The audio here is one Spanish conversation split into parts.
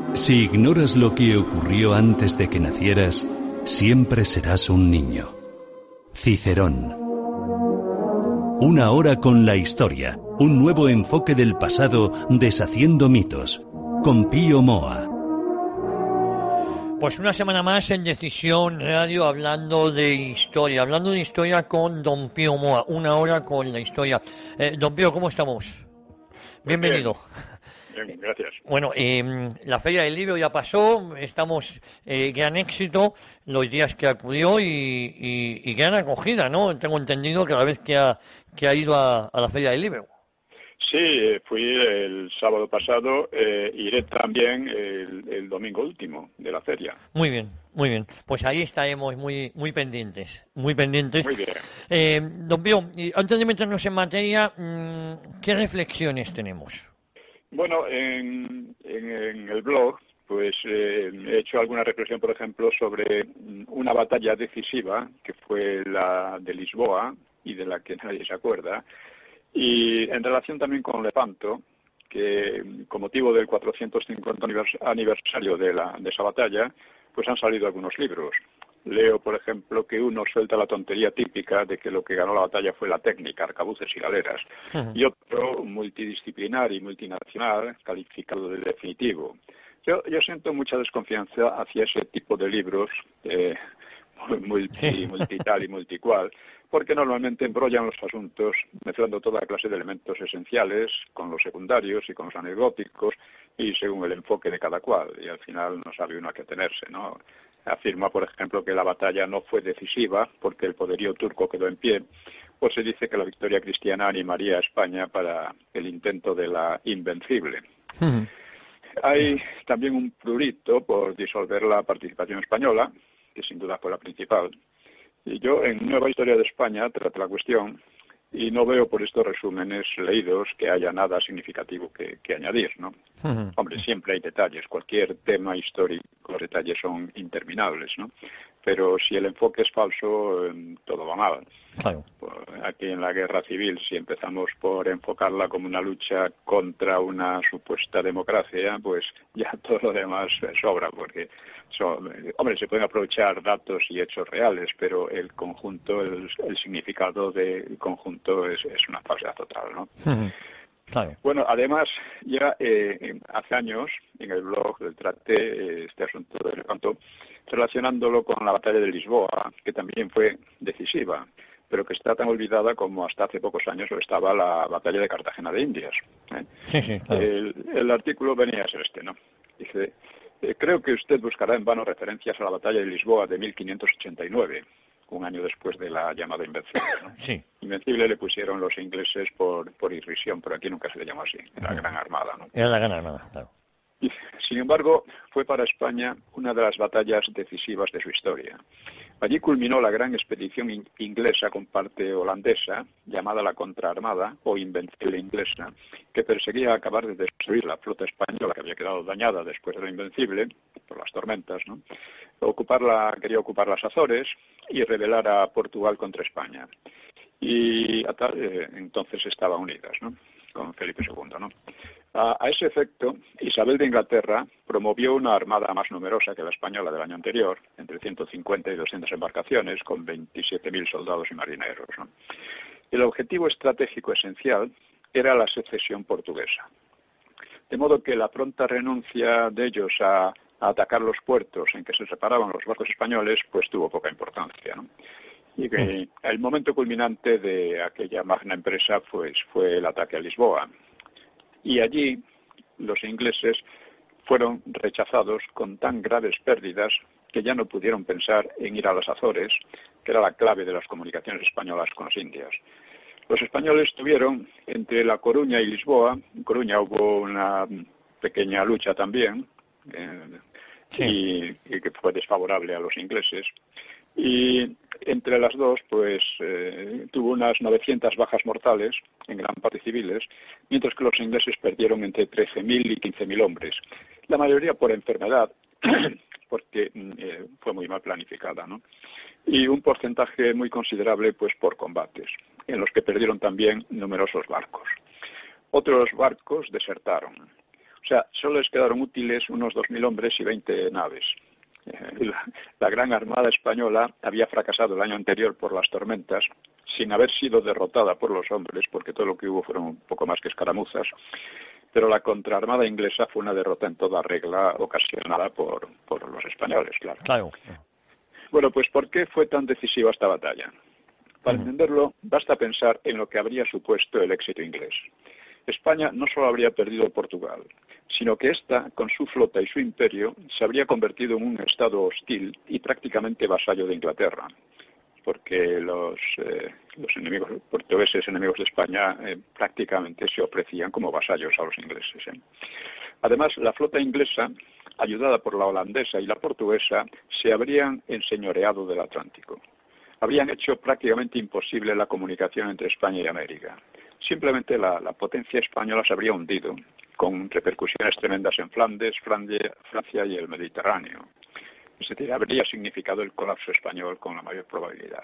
Si ignoras lo que ocurrió antes de que nacieras, siempre serás un niño. Cicerón. Una hora con la historia, un nuevo enfoque del pasado deshaciendo mitos, con Pío Moa. Pues una semana más en Decisión Radio hablando de historia con don Pío Moa, una hora con la historia. Don Pío, ¿cómo estamos? Bienvenido. Bien, gracias. Bueno, la Feria del Libro ya pasó, estamos gran éxito los días que acudió y gran acogida, ¿no? Tengo entendido que a la vez que ha ido a la Feria del Libro. Sí, fui el sábado pasado, iré también el domingo último de la feria. Muy bien, muy bien. Pues ahí estaremos muy pendientes, muy pendientes. Muy bien. Don Pío, antes de meternos en materia, ¿qué reflexiones tenemos? Bueno, en el blog, pues he hecho alguna reflexión, por ejemplo, sobre una batalla decisiva, que fue la de Lisboa, y de la que nadie se acuerda, y en relación también con Lepanto, que con motivo del 450 aniversario de esa batalla, pues han salido algunos libros. Leo, por ejemplo, que uno suelta la tontería típica de que lo que ganó la batalla fue la técnica, arcabuces y galeras, y otro, multidisciplinar y multinacional, calificado de definitivo. Yo siento mucha desconfianza hacia ese tipo de libros, multital y multicual, porque normalmente embrollan los asuntos mezclando toda clase de elementos esenciales con los secundarios y con los anecdóticos y según el enfoque de cada cual, y al final no sabe uno a qué atenerse, ¿no? Afirma, por ejemplo, que la batalla no fue decisiva porque el poderío turco quedó en pie, pues se dice que la victoria cristiana animaría a España para el intento de la invencible. Hay también un prurito por disolver la participación española, que sin duda fue la principal. Y yo en Nueva Historia de España trato la cuestión y no veo por estos resúmenes leídos que haya nada significativo que añadir, ¿no? Hombre, siempre hay detalles. Cualquier tema histórico, los detalles son interminables, ¿no? Pero si el enfoque es falso, todo va mal. Claro. Aquí en la guerra civil, si empezamos por enfocarla como una lucha contra una supuesta democracia, pues ya todo lo demás sobra, porque hombre, se pueden aprovechar datos y hechos reales, pero el conjunto, el significado del conjunto es una falsedad total, ¿no? Claro. Bueno, además, ya hace años, en el blog traté este asunto del Lepanto, relacionándolo con la batalla de Lisboa, que también fue decisiva, pero que está tan olvidada como hasta hace pocos años lo estaba la batalla de Cartagena de Indias. Sí, claro. El artículo venía a ser este, ¿no? Dice, creo que usted buscará en vano referencias a la batalla de Lisboa de 1589, un año después de la llamada Invencible, ¿no? Sí. Invencible le pusieron los ingleses por irrisión, pero aquí nunca se le llamó así, la Gran Armada, ¿no? Era la Gran Armada, claro. Y, sin embargo, fue para España una de las batallas decisivas de su historia. Allí culminó la gran expedición inglesa con parte holandesa, llamada la Contraarmada o Invencible Inglesa, que perseguía acabar de destruir la flota española que había quedado dañada después de la Invencible, por las tormentas, ¿no? Quería ocupar las Azores y rebelar a Portugal contra España. Y entonces estaban unidas, ¿no? Con Felipe II, ¿no? A ese efecto, Isabel de Inglaterra promovió una armada más numerosa que la española del año anterior, entre 150 y 200 embarcaciones, con 27.000 soldados y marineros, ¿no? El objetivo estratégico esencial era la secesión portuguesa. De modo que la pronta renuncia de ellos a atacar los puertos en que se separaban los barcos españoles, pues tuvo poca importancia, ¿no? Y que el momento culminante de aquella magna empresa pues fue el ataque a Lisboa. Y allí los ingleses fueron rechazados con tan graves pérdidas que ya no pudieron pensar en ir a las Azores, que era la clave de las comunicaciones españolas con las Indias. Los españoles tuvieron entre La Coruña y Lisboa, en Coruña hubo una pequeña lucha también, y que fue desfavorable a los ingleses, y entre las dos pues tuvo unas 900 bajas mortales, en gran parte civiles, mientras que los ingleses perdieron entre 13.000 y 15.000 hombres, la mayoría por enfermedad, porque fue muy mal planificada, ¿no? Y un porcentaje muy considerable pues por combates, en los que perdieron también numerosos barcos. Otros barcos desertaron. O sea, solo les quedaron útiles unos 2.000 hombres y 20 naves. La Gran Armada Española había fracasado el año anterior por las tormentas, sin haber sido derrotada por los hombres, porque todo lo que hubo fueron un poco más que escaramuzas, pero la contraarmada inglesa fue una derrota en toda regla ocasionada por los españoles, claro. Bueno, pues ¿por qué fue tan decisiva esta batalla? Para entenderlo, basta pensar en lo que habría supuesto el éxito inglés. España no solo habría perdido Portugal, sino que ésta, con su flota y su imperio, se habría convertido en un estado hostil y prácticamente vasallo de Inglaterra, porque los enemigos portugueses, enemigos de España, prácticamente se ofrecían como vasallos a los ingleses. Además, la flota inglesa, ayudada por la holandesa y la portuguesa, se habrían enseñoreado del Atlántico. Habrían hecho prácticamente imposible la comunicación entre España y América. Simplemente la potencia española se habría hundido, con repercusiones tremendas en Flandes, Francia y el Mediterráneo. Es decir, habría significado el colapso español con la mayor probabilidad.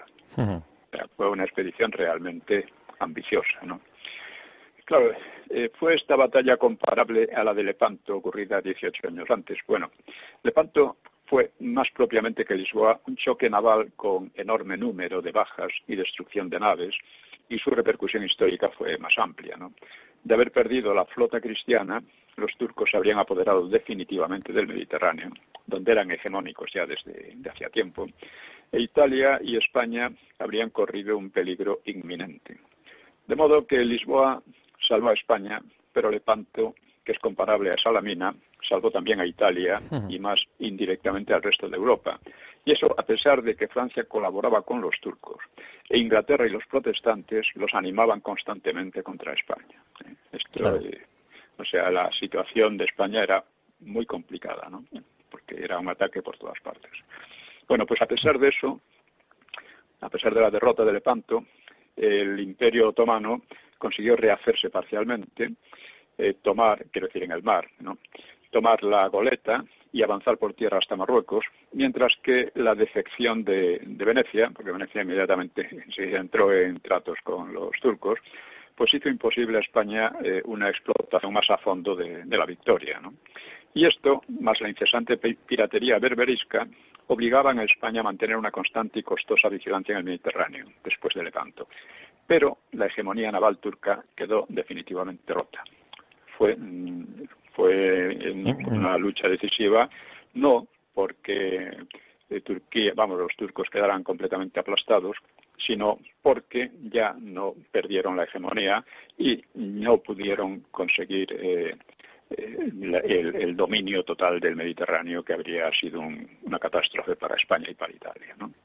Fue una expedición realmente ambiciosa, ¿no? Claro, ¿fue esta batalla comparable a la de Lepanto, ocurrida 18 años antes? Bueno, Lepanto fue, más propiamente que Lisboa, un choque naval con enorme número de bajas y destrucción de naves, y su repercusión histórica fue más amplia, ¿no? De haber perdido la flota cristiana, los turcos se habrían apoderado definitivamente del Mediterráneo, donde eran hegemónicos ya desde hacía tiempo, e Italia y España habrían corrido un peligro inminente. De modo que Lisboa salvó a España, pero Lepanto, que es comparable a Salamina, salvó también a Italia y más indirectamente al resto de Europa. Y eso a pesar de que Francia colaboraba con los turcos e Inglaterra y los protestantes los animaban constantemente contra España. Claro. O sea, la situación de España era muy complicada, ¿no? Porque era un ataque por todas partes. Bueno, pues a pesar de eso, a pesar de la derrota de Lepanto, el Imperio Otomano consiguió rehacerse parcialmente, quiero decir en el mar, ¿no? Tomar la goleta y avanzar por tierra hasta Marruecos, mientras que la defección de Venecia, porque Venecia inmediatamente se entró en tratos con los turcos, pues hizo imposible a España una explotación más a fondo de la victoria, ¿no? Y esto, más la incesante piratería berberisca, obligaban a España a mantener una constante y costosa vigilancia en el Mediterráneo, después de Lepanto. Pero la hegemonía naval turca quedó definitivamente rota. Fue una lucha decisiva, no porque los turcos quedaran completamente aplastados, sino porque ya no perdieron la hegemonía y no pudieron conseguir el dominio total del Mediterráneo, que habría sido una catástrofe para España y para Italia, ¿no?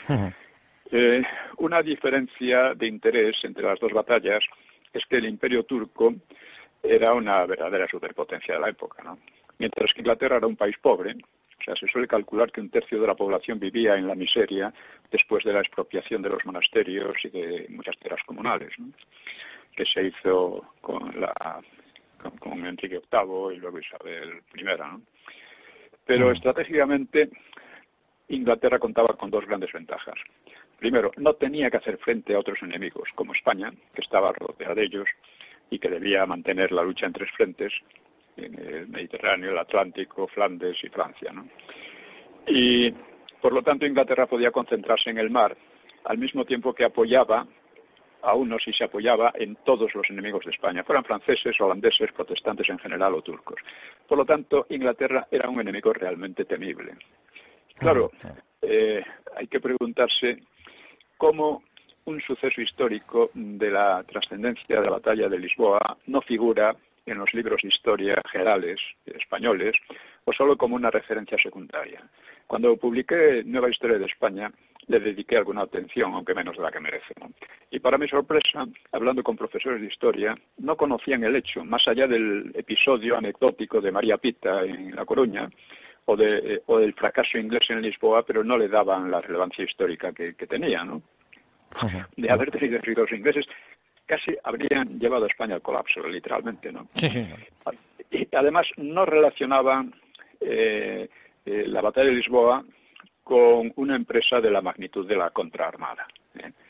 Una diferencia de interés entre las dos batallas es que el Imperio turco era una verdadera superpotencia de la época, ¿no? Mientras que Inglaterra era un país pobre. O sea, se suele calcular que 1/3 de la población vivía en la miseria después de la expropiación de los monasterios y de muchas tierras comunales, ¿no? Que se hizo con Enrique VIII y luego Isabel I, ¿no? Pero estratégicamente Inglaterra contaba con dos grandes ventajas. Primero, no tenía que hacer frente a otros enemigos, como España, que estaba rodeada de ellos y que debía mantener la lucha en tres frentes, en el Mediterráneo, el Atlántico, Flandes y Francia, ¿no? Y, por lo tanto, Inglaterra podía concentrarse en el mar, al mismo tiempo que apoyaba a unos y se apoyaba en todos los enemigos de España, fueran franceses, holandeses, protestantes en general o turcos. Por lo tanto, Inglaterra era un enemigo realmente temible. Claro, hay que preguntarse cómo un suceso histórico de la trascendencia de la batalla de Lisboa no figura en los libros de historia generales españoles o solo como una referencia secundaria. Cuando publiqué Nueva Historia de España, le dediqué alguna atención, aunque menos de la que merece, ¿no? Y para mi sorpresa, hablando con profesores de historia, no conocían el hecho, más allá del episodio anecdótico de María Pita en La Coruña, o del fracaso inglés en Lisboa, pero no le daban la relevancia histórica que tenía, ¿no? De haber tenido los ingleses, casi habrían llevado a España al colapso, literalmente, ¿no? Sí. Y además no relacionaban la batalla de Lisboa con una empresa de la magnitud de la contraarmada.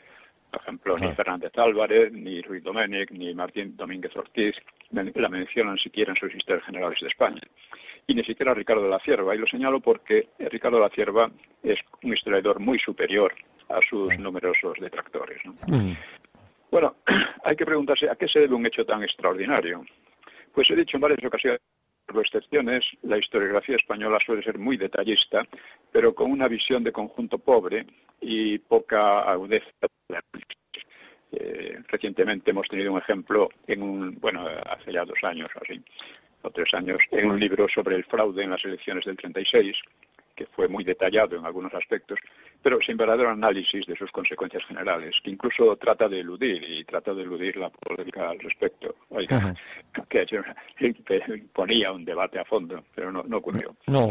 Por ejemplo, ni Fernández Álvarez, ni Ruiz Domènech, ni Martín Domínguez Ortiz la mencionan siquiera en sus historias generales de España. Y ni siquiera Ricardo de la Cierva. Y lo señalo porque Ricardo de la Cierva es un historiador muy superior a sus numerosos detractores, ¿no? Bueno, hay que preguntarse a qué se debe un hecho tan extraordinario. Pues he dicho en varias ocasiones, por excepciones, la historiografía española suele ser muy detallista, pero con una visión de conjunto pobre y poca agudeza. Recientemente hemos tenido un ejemplo hace ya 2 años o así, o 3 años, en un libro sobre el fraude en las elecciones del 36, que fue muy detallado en algunos aspectos, pero sin verdadero análisis de sus consecuencias generales, que incluso trata de eludir la polémica al respecto. Oiga, que ponía un debate a fondo, pero no ocurrió. No.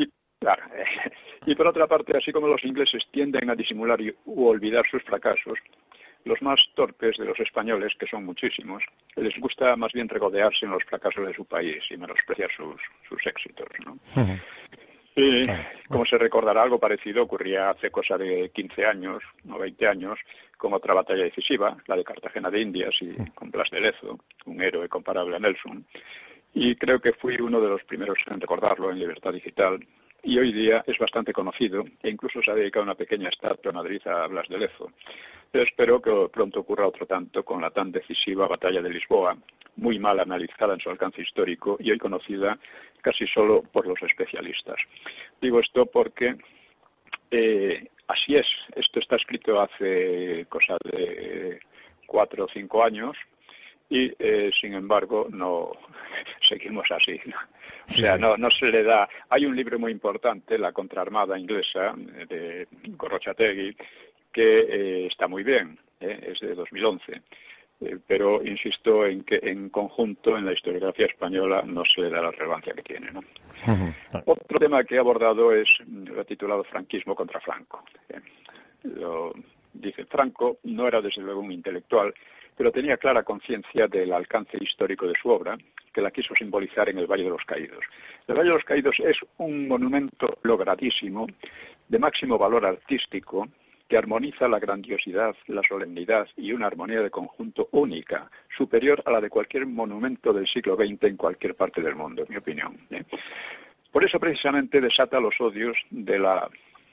Y por otra parte, así como los ingleses tienden a disimular u olvidar sus fracasos, los más torpes de los españoles, que son muchísimos, les gusta más bien regodearse en los fracasos de su país y menospreciar sus éxitos, ¿no? Como se recordará, algo parecido ocurría hace cosa de 15 años o 20 años con otra batalla decisiva, la de Cartagena de Indias y con Blas de Lezo, un héroe comparable a Nelson. Y creo que fui uno de los primeros en recordarlo en Libertad Digital. Y hoy día es bastante conocido e incluso se ha dedicado una pequeña estatua en Madrid a Blas de Lezo. Pero espero que pronto ocurra otro tanto con la tan decisiva batalla de Lisboa, muy mal analizada en su alcance histórico y hoy conocida casi solo por los especialistas. Digo esto porque así es. Esto está escrito hace cosa de 4 o 5 años y, sin embargo, no seguimos así, ¿no? O sea, no se le da. Hay un libro muy importante, La Contraarmada Inglesa, de Gorrochategui, que está muy bien, es de 2011. Pero insisto en que en conjunto en la historiografía española no se le da la relevancia que tiene, ¿no? Otro tema que he abordado es lo titulado Franquismo contra Franco. Dice, Franco no era desde luego un intelectual, pero tenía clara conciencia del alcance histórico de su obra, que la quiso simbolizar en el Valle de los Caídos. El Valle de los Caídos es un monumento logradísimo, de máximo valor artístico, que armoniza la grandiosidad, la solemnidad y una armonía de conjunto única, superior a la de cualquier monumento del siglo XX en cualquier parte del mundo, en mi opinión. Por eso precisamente desata los odios de la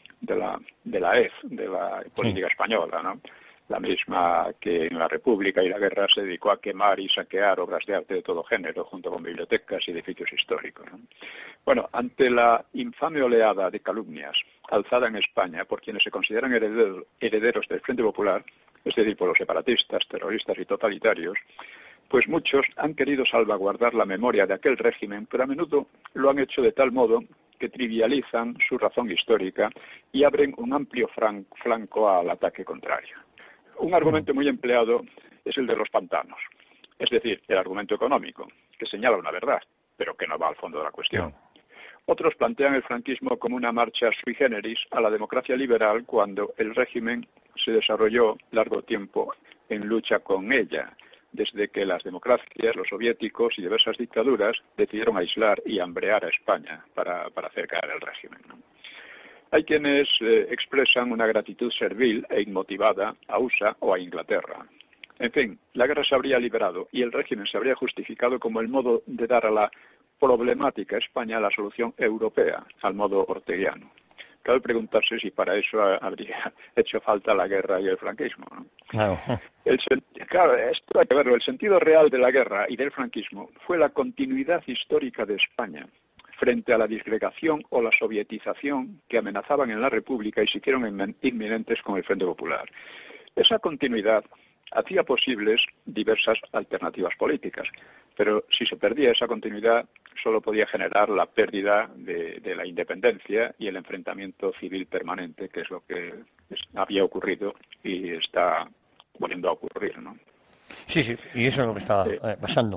EZ, de la política española, ¿no? La misma que en la República y la Guerra se dedicó a quemar y saquear obras de arte de todo género, junto con bibliotecas y edificios históricos, ¿no? Bueno, ante la infame oleada de calumnias alzada en España por quienes se consideran herederos del Frente Popular, es decir, por los separatistas, terroristas y totalitarios, pues muchos han querido salvaguardar la memoria de aquel régimen, pero a menudo lo han hecho de tal modo que trivializan su razón histórica y abren un amplio flanco al ataque contrario. Un argumento muy empleado es el de los pantanos, es decir, el argumento económico, que señala una verdad, pero que no va al fondo de la cuestión. Otros plantean el franquismo como una marcha sui generis a la democracia liberal cuando el régimen se desarrolló largo tiempo en lucha con ella, desde que las democracias, los soviéticos y diversas dictaduras decidieron aislar y hambrear a España para hacer caer el régimen, ¿no? Hay quienes expresan una gratitud servil e inmotivada a USA o a Inglaterra. En fin, la guerra se habría liberado y el régimen se habría justificado como el modo de dar a la problemática España la solución europea, al modo orteguiano. Cabe preguntarse si para eso habría hecho falta la guerra y el franquismo, ¿no? Claro. Claro, esto hay que verlo. El sentido real de la guerra y del franquismo fue la continuidad histórica de España frente a la disgregación o la sovietización que amenazaban en la República y se hicieron inminentes con el Frente Popular. Esa continuidad hacía posibles diversas alternativas políticas, pero si se perdía esa continuidad solo podía generar la pérdida de la independencia y el enfrentamiento civil permanente, que es lo que había ocurrido y está volviendo a ocurrir, ¿no? Sí, y eso es lo que está pasando.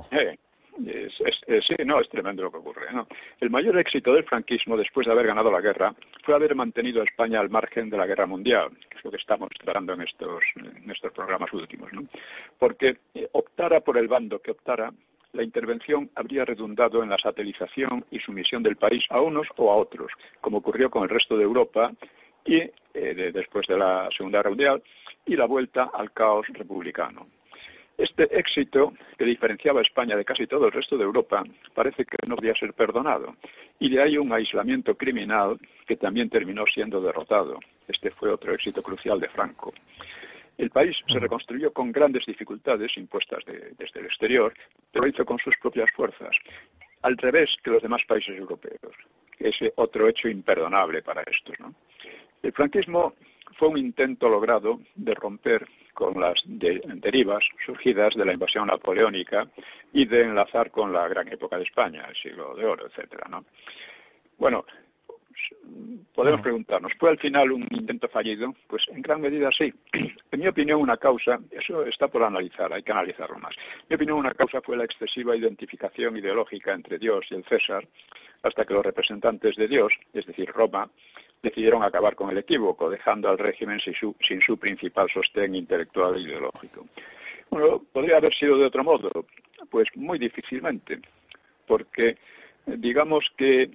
Es tremendo lo que ocurre, ¿no? El mayor éxito del franquismo después de haber ganado la guerra fue haber mantenido a España al margen de la guerra mundial, que es lo que estamos tratando en estos programas últimos, ¿no? Porque optara por el bando que optara, la intervención habría redundado en la satelización y sumisión del país a unos o a otros, como ocurrió con el resto de Europa y después de la Segunda Guerra Mundial, y la vuelta al caos republicano. Este éxito, que diferenciaba a España de casi todo el resto de Europa, parece que no podía ser perdonado, y de ahí un aislamiento criminal que también terminó siendo derrotado. Este fue otro éxito crucial de Franco. El país se reconstruyó con grandes dificultades impuestas desde el exterior, pero lo hizo con sus propias fuerzas, al revés que los demás países europeos. Ese otro hecho imperdonable para estos, ¿no? El franquismo fue un intento logrado de romper con las derivas surgidas de la invasión napoleónica y de enlazar con la gran época de España, el siglo de oro, etcétera, ¿no? Bueno, podemos preguntarnos, ¿fue al final un intento fallido? Pues en gran medida sí. En mi opinión, una causa, eso está por analizar, hay que analizarlo más. En mi opinión, una causa fue la excesiva identificación ideológica entre Dios y el César, hasta que los representantes de Dios, es decir, Roma, decidieron acabar con el equívoco, dejando al régimen sin su principal sostén intelectual e ideológico. Bueno, ¿podría haber sido de otro modo? Pues muy difícilmente, porque digamos que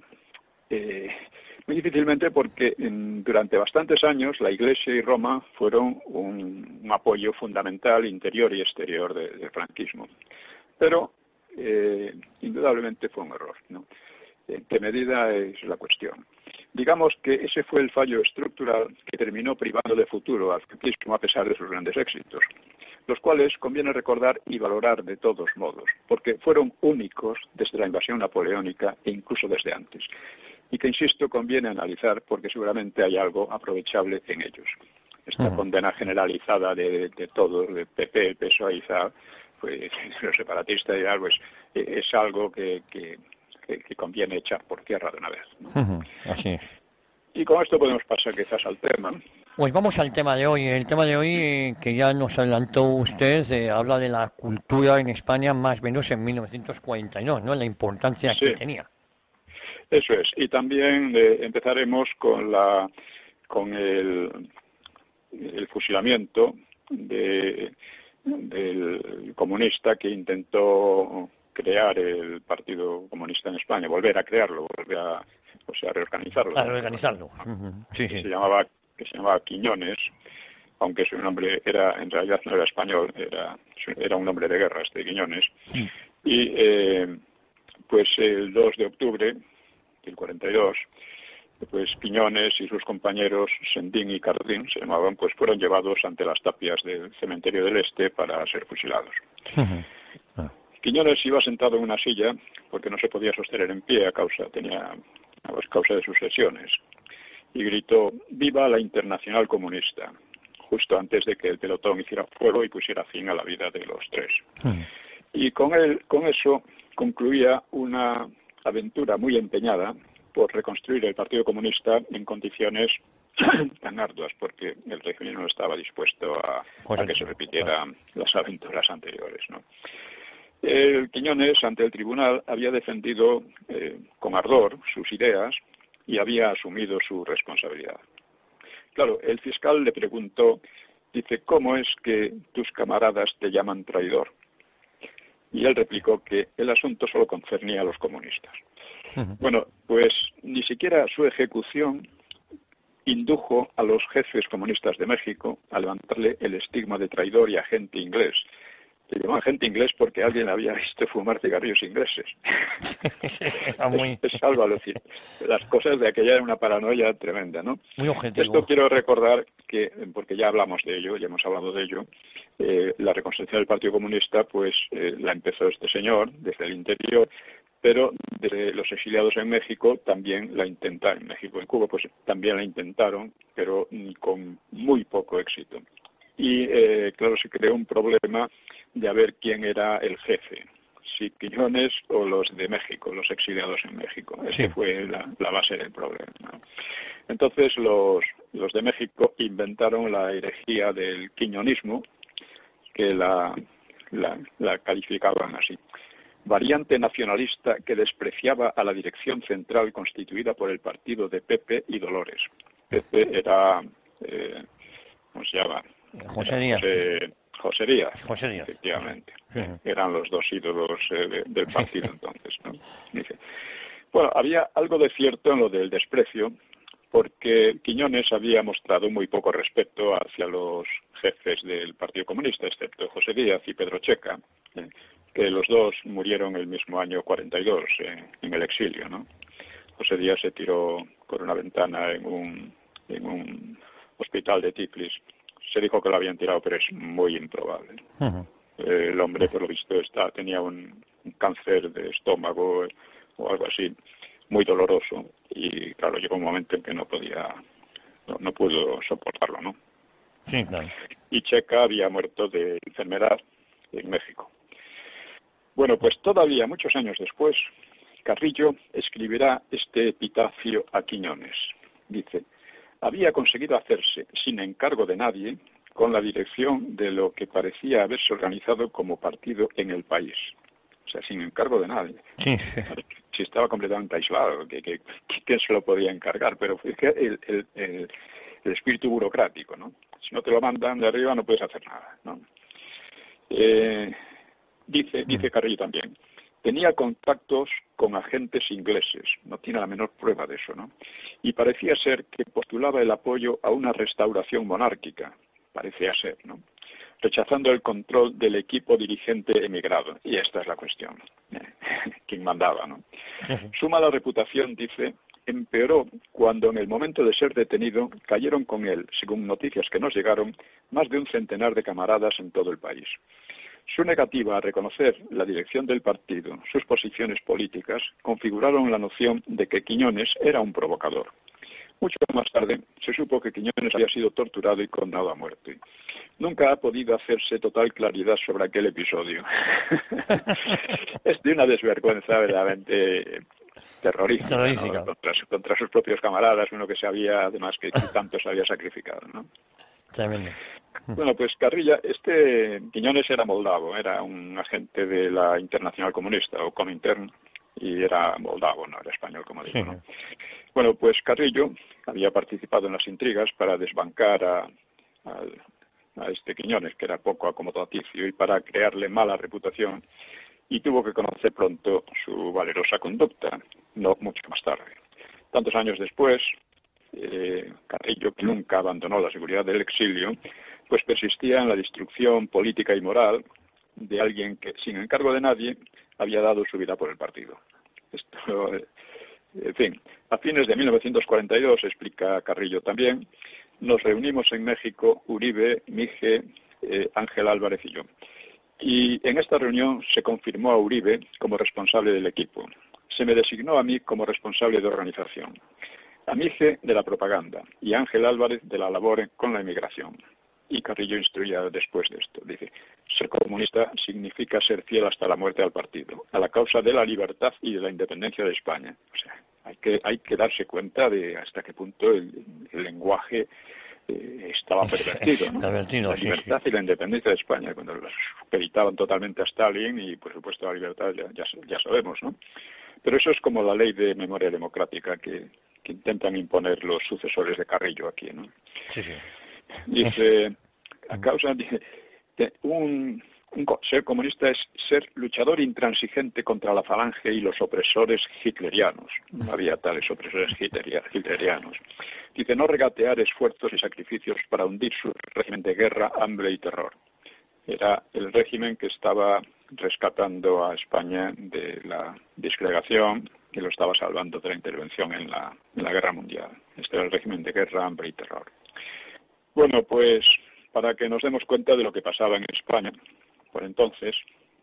muy difícilmente porque durante bastantes años la Iglesia y Roma fueron un apoyo fundamental interior y exterior del franquismo. Pero indudablemente fue un error, ¿no? ¿En qué medida es la cuestión? Digamos que ese fue el fallo estructural que terminó privando de futuro al franquismo a pesar de sus grandes éxitos, los cuales conviene recordar y valorar de todos modos, porque fueron únicos desde la invasión napoleónica e incluso desde antes, y que, insisto, conviene analizar porque seguramente hay algo aprovechable en ellos. Esta condena generalizada de todos, de PP, PSOE y ZA, pues los separatistas y algo, es algo que conviene echar por tierra de una vez, ¿no? Así es. Y con esto podemos pasar quizás al tema. Pues vamos al tema de hoy. El tema de hoy, que ya nos adelantó usted, habla de la cultura en España más o menos en 1942, ¿no? La importancia que tenía. Eso es. Y también empezaremos con el fusilamiento del comunista que intentó crear el Partido Comunista en España, volver a crearlo, a reorganizarlo. A reorganizarlo. Sí, sí. Que se llamaba Quiñones, aunque su nombre en realidad no era español, era un nombre de guerra, Quiñones. Y pues el 2 de octubre del 42, pues Quiñones y sus compañeros Sendín y Cardín se llamaban, pues fueron llevados ante las tapias del cementerio del Este para ser fusilados. Quiñones iba sentado en una silla porque no se podía sostener en pie a causa de sus lesiones, y gritó: «¡Viva la Internacional Comunista!», justo antes de que el pelotón hiciera fuego y pusiera fin a la vida de los tres. Y con eso concluía una aventura muy empeñada por reconstruir el Partido Comunista en condiciones tan arduas, porque el régimen no estaba dispuesto a que se repitieran las aventuras anteriores, ¿no? El Quiñones, ante el tribunal, había defendido con ardor sus ideas y había asumido su responsabilidad. Claro, el fiscal le preguntó, dice: «¿Cómo es que tus camaradas te llaman traidor?». Y él replicó que el asunto solo concernía a los comunistas. Bueno, pues ni siquiera su ejecución indujo a los jefes comunistas de México a levantarle el estigma de traidor y agente inglés. Le llamaban agente inglés porque alguien había visto fumar cigarrillos ingleses. Es algo alucinante. Las cosas de aquella era una paranoia tremenda, ¿no? Muy objetivo. Esto quiero recordar que, porque ya hablamos de ello, ya hemos hablado de ello, la reconstrucción del Partido Comunista, pues la empezó este señor desde el interior, pero desde los exiliados en México también la intentaron, en México, en Cuba, pues también la intentaron, pero con muy poco éxito. Y claro, se creó un problema de a ver quién era el jefe, si Quiñones o los de México, los exiliados en México. Esa fue la base del problema, ¿no? Entonces los de México inventaron la herejía del quiñonismo, que la calificaban así: variante nacionalista que despreciaba a la dirección central constituida por el partido de Pepe y Dolores. Pepe era, ¿cómo se llama? José Díaz. José Díaz, Sí. efectivamente. Eran los dos ídolos del partido entonces, ¿no? Dice, bueno, había algo de cierto en lo del desprecio, porque Quiñones había mostrado muy poco respeto hacia los jefes del Partido Comunista, excepto José Díaz y Pedro Checa, que los dos murieron el mismo año 42 en el exilio, ¿no? José Díaz se tiró por una ventana en un hospital de Tiflis. Se dijo que lo habían tirado, pero es muy improbable. El hombre, por lo visto, tenía un cáncer de estómago o algo así, muy doloroso, y claro, llegó un momento en que no pudo soportarlo, ¿no? Sí, claro. Y Checa había muerto de enfermedad en México. Bueno, pues todavía muchos años después, Carrillo escribirá este epitafio a Quiñones. Dice: había conseguido hacerse sin encargo de nadie con la dirección de lo que parecía haberse organizado como partido en el país. O sea, sin encargo de nadie. Sí. Si estaba completamente aislado, ¿quién se lo podía encargar? Pero fue que el espíritu burocrático, ¿no? Si no te lo mandan de arriba no puedes hacer nada, ¿no? Dice Carrillo también: tenía contactos con agentes ingleses, no tiene la menor prueba de eso, ¿no? Y parecía ser que postulaba el apoyo a una restauración monárquica, parecía ser, ¿no? Rechazando el control del equipo dirigente emigrado. Y esta es la cuestión. ¿Quién mandaba, no? Su mala reputación, dice, empeoró cuando en el momento de ser detenido cayeron con él, según noticias que nos llegaron, más de un centenar de camaradas en todo el país. Su negativa a reconocer la dirección del partido, sus posiciones políticas, configuraron la noción de que Quiñones era un provocador. Mucho más tarde se supo que Quiñones había sido torturado y condenado a muerte. Nunca ha podido hacerse total claridad sobre aquel episodio. Es de una desvergüenza verdaderamente terrorífica, ¿no? Contra sus propios camaradas, uno que sabía además que tanto se había sacrificado, ¿no? Tremendo. Bueno, pues Quiñones era moldavo, era un agente de la Internacional Comunista o Comintern, y era moldavo, no era español, como digo, ¿no? Bueno, pues Carrillo había participado en las intrigas para desbancar a este Quiñones, que era poco acomodaticio, y para crearle mala reputación, y tuvo que conocer pronto su valerosa conducta, no mucho más tarde. Tantos años después, Carrillo, que nunca abandonó la seguridad del exilio, pues persistía en la destrucción política y moral de alguien que, sin encargo de nadie, había dado su vida por el partido. Esto, en fin, a fines de 1942, explica Carrillo también, nos reunimos en México, Uribe, Mige, Ángel Álvarez y yo. Y en esta reunión se confirmó a Uribe como responsable del equipo. Se me designó a mí como responsable de organización, a Mige de la propaganda y a Ángel Álvarez de la labor con la emigración. Y Carrillo instruía después de esto. Dice: ser comunista significa ser fiel hasta la muerte al partido, a la causa de la libertad y de la independencia de España. O sea, hay que darse cuenta de hasta qué punto el lenguaje estaba pervertido, ¿no? La libertad y la independencia de España, cuando los supeditaban totalmente a Stalin y, por supuesto, la libertad ya sabemos, ¿no? Pero eso es como la ley de memoria democrática que intentan imponer los sucesores de Carrillo aquí, ¿no? Sí, sí. Dice, a causa de ser comunista es ser luchador intransigente contra la falange y los opresores hitlerianos. No había tales opresores hitlerianos. Dice, no regatear esfuerzos y sacrificios para hundir su régimen de guerra, hambre y terror. Era el régimen que estaba rescatando a España de la disgregación y lo estaba salvando de la intervención en la guerra mundial. Este era el régimen de guerra, hambre y terror. Bueno, pues para que nos demos cuenta de lo que pasaba en España, por entonces,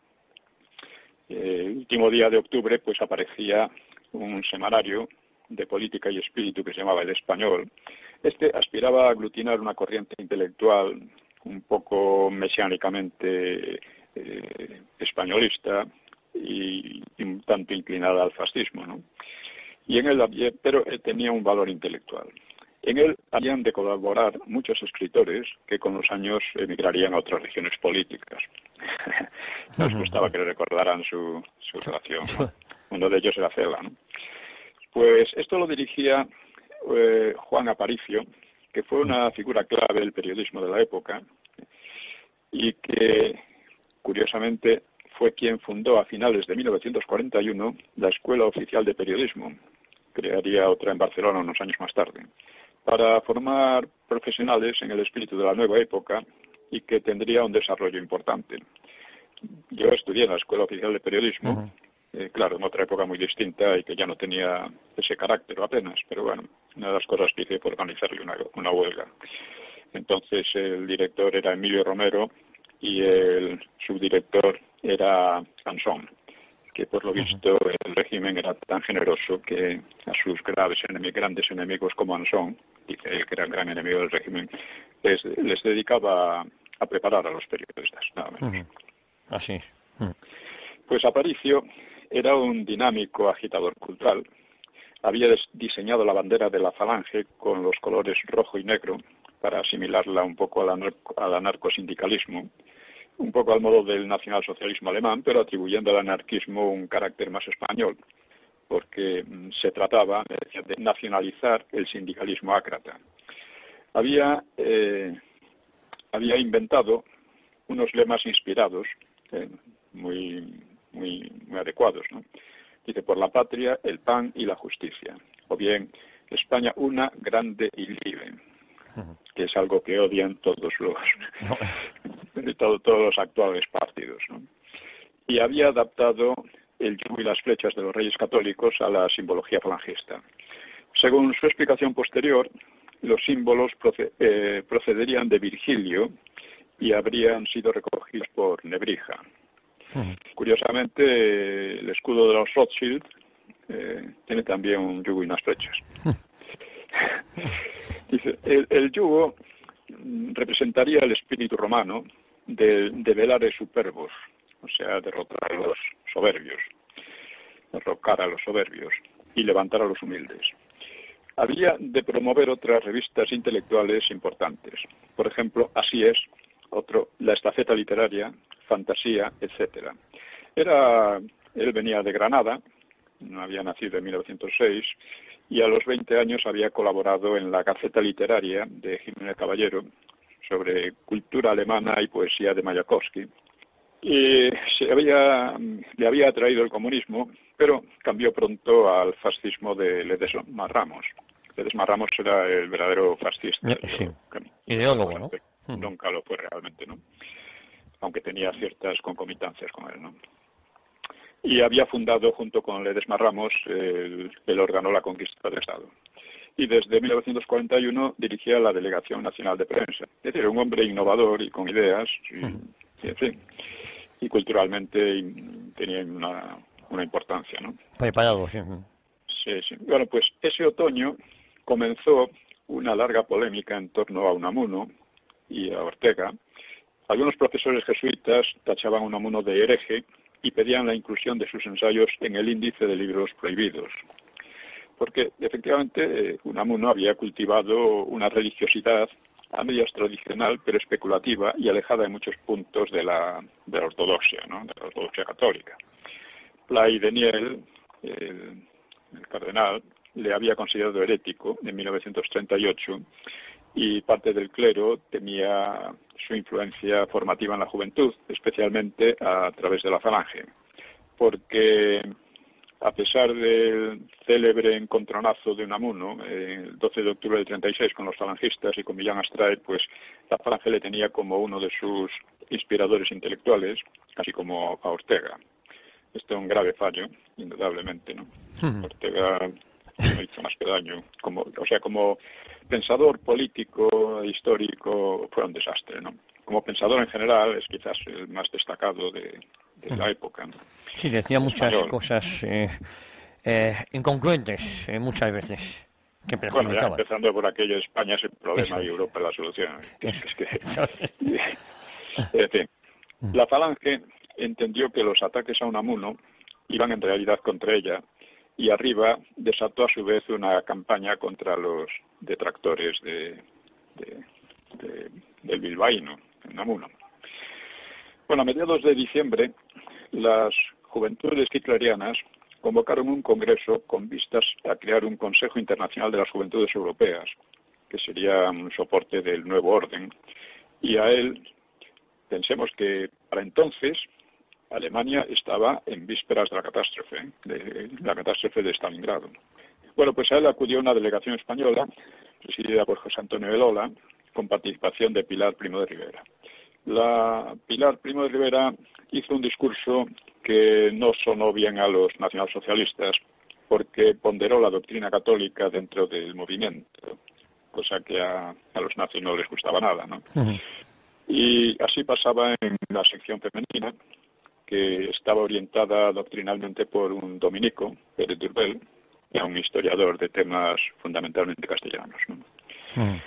el último día de octubre, pues aparecía un semanario de política y espíritu que se llamaba El Español. Este aspiraba a aglutinar una corriente intelectual un poco mesiánicamente españolista y un tanto inclinada al fascismo, ¿no? Pero tenía un valor intelectual. En él habían de colaborar muchos escritores que con los años emigrarían a otras regiones políticas. Nos gustaba que le recordaran su relación, ¿no? Uno de ellos era Cela, ¿no? Pues esto lo dirigía Juan Aparicio, que fue una figura clave del periodismo de la época y que, curiosamente, fue quien fundó a finales de 1941 la Escuela Oficial de Periodismo, crearía otra en Barcelona unos años más tarde, para formar profesionales en el espíritu de la nueva época y que tendría un desarrollo importante. Yo estudié en la Escuela Oficial de Periodismo, claro, en otra época muy distinta y que ya no tenía ese carácter apenas, pero bueno, una de las cosas que hice fue organizarle una huelga. Entonces el director era Emilio Romero y el subdirector era Ansón, que por lo visto el régimen era tan generoso que a sus grandes enemigos como Ansón, dice él que era un gran enemigo del régimen, les dedicaba a preparar a los periodistas, nada menos. Así es. Pues Aparicio era un dinámico agitador cultural. Había diseñado la bandera de la Falange con los colores rojo y negro para asimilarla un poco al anarcosindicalismo, un poco al modo del nacionalsocialismo alemán, pero atribuyendo al anarquismo un carácter más español, porque se trataba de nacionalizar el sindicalismo ácrata. Había inventado unos lemas inspirados, muy adecuados, ¿no? Dice, por la patria, el pan y la justicia. O bien, España una, grande y libre, que es algo que odian todos los actuales partidos, ¿no? Y había adaptado el yugo y las flechas de los reyes católicos a la simbología falangista. Según su explicación posterior, los símbolos procederían de Virgilio y habrían sido recogidos por Nebrija. Curiosamente, el escudo de los Rothschild tiene también un yugo y unas flechas. Dice, el yugo representaría el espíritu romano de velare superbos, o sea, derrotar a los soberbios, derrocar a los soberbios y levantar a los humildes. Había de promover otras revistas intelectuales importantes. Por ejemplo, Así es, La Estafeta Literaria, Fantasía, etcétera. Él venía de Granada, no había nacido en 1906, y a los 20 años había colaborado en la Gaceta Literaria de Jiménez Caballero sobre cultura alemana y poesía de Mayakovsky. Y le había atraído el comunismo, pero cambió pronto al fascismo de Ledesma Ramos. Ledesma Ramos era el verdadero fascista. Sí. Ideólogo, ¿no? Nunca lo fue realmente, ¿no? Aunque tenía ciertas concomitancias con él, ¿no? Y había fundado, junto con Ledesma Ramos, el órgano La Conquista del Estado. Y desde 1941 dirigía la Delegación Nacional de Prensa. Es decir, un hombre innovador y con ideas, y en fin, y culturalmente tenía una importancia, ¿no? Preparado, sí. Sí. Bueno, pues ese otoño comenzó una larga polémica en torno a Unamuno y a Ortega. Algunos profesores jesuitas tachaban a Unamuno de hereje y pedían la inclusión de sus ensayos en el índice de libros prohibidos. Porque, efectivamente, Unamuno había cultivado una religiosidad a medias tradicional, pero especulativa y alejada en muchos puntos de la ortodoxia, ¿no? De la ortodoxia católica. Play de Niel, el cardenal, le había considerado herético en 1938 y parte del clero temía su influencia formativa en la juventud, especialmente a través de la Falange, porque a pesar del célebre encontronazo de Unamuno, el 12 de octubre del 36 con los falangistas y con Millán Astray, pues la Falange le tenía como uno de sus inspiradores intelectuales, así como a Ortega. Esto es un grave fallo, indudablemente, ¿no? Ortega no hizo más que daño. Como pensador político, histórico, fue un desastre, ¿no? Como pensador en general es quizás el más destacado de la época, ¿no? Sí, decía muchas cosas incongruentes muchas veces. Que bueno, ya empezando por aquello, España es el problema y Europa es la solución. En fin, la Falange entendió que los ataques a Unamuno iban en realidad contra ella y arriba desató a su vez una campaña contra los detractores del bilbaíno, Unamuno. Bueno, a mediados de diciembre, las juventudes hitlerianas convocaron un congreso con vistas a crear un Consejo Internacional de las Juventudes Europeas, que sería un soporte del nuevo orden, y a él, pensemos que para entonces Alemania estaba en vísperas de la catástrofe de Stalingrado. Bueno, pues a él acudió una delegación española, presidida por José Antonio de Lola, con participación de Pilar Primo de Rivera. La Pilar Primo de Rivera hizo un discurso que no sonó bien a los nacionalsocialistas, porque ponderó la doctrina católica dentro del movimiento, cosa que a los nazis no les gustaba nada, ¿no? Uh-huh. Y así pasaba en la sección femenina, que estaba orientada doctrinalmente por un dominico, Pérez Durbel, que era un historiador de temas fundamentalmente castellanos, ¿no? Uh-huh.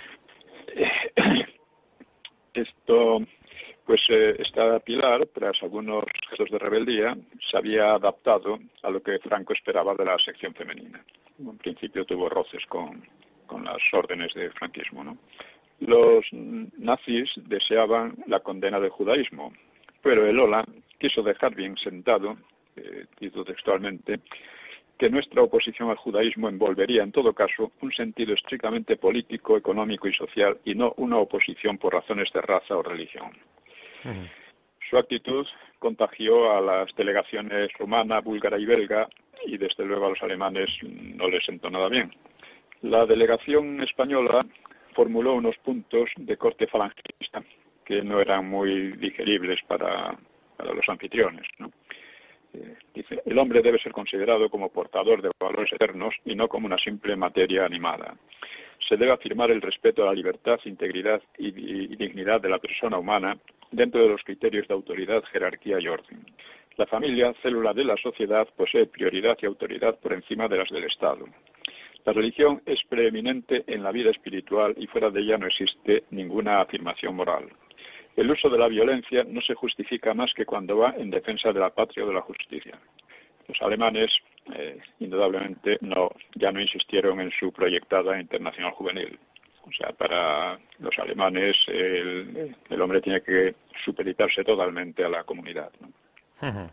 Esta Pilar, tras algunos gestos de rebeldía, se había adaptado a lo que Franco esperaba de la sección femenina. En principio tuvo roces con las órdenes del franquismo, ¿no? Los nazis deseaban la condena del judaísmo, pero el Lola quiso dejar bien sentado, cito textualmente, que nuestra oposición al judaísmo envolvería en todo caso un sentido estrictamente político, económico y social, y no una oposición por razones de raza o religión. Uh-huh. Su actitud contagió a las delegaciones rumana, búlgara y belga, y desde luego a los alemanes no les sentó nada bien. La delegación española formuló unos puntos de corte falangista que no eran muy digeribles para los anfitriones, ¿no? Dice, el hombre debe ser considerado como portador de valores eternos y no como una simple materia animada. Se debe afirmar el respeto a la libertad, integridad y dignidad de la persona humana dentro de los criterios de autoridad, jerarquía y orden. La familia, célula de la sociedad, posee prioridad y autoridad por encima de las del Estado. La religión es preeminente en la vida espiritual y fuera de ella no existe ninguna afirmación moral. El uso de la violencia no se justifica más que cuando va en defensa de la patria o de la justicia. Los alemanes, indudablemente, ya no insistieron en su proyectada internacional juvenil. O sea, para los alemanes el hombre tiene que supeditarse totalmente a la comunidad, ¿no? Uh-huh.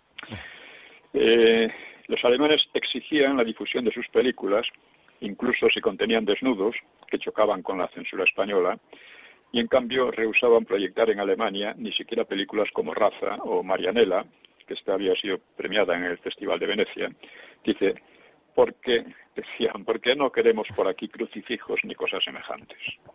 Los alemanes exigían la difusión de sus películas, incluso si contenían desnudos, que chocaban con la censura española, y en cambio rehusaban proyectar en Alemania ni siquiera películas como Raza o Marianela, que esta había sido premiada en el Festival de Venecia. Dice, ¿por qué no queremos por aquí crucifijos ni cosas semejantes?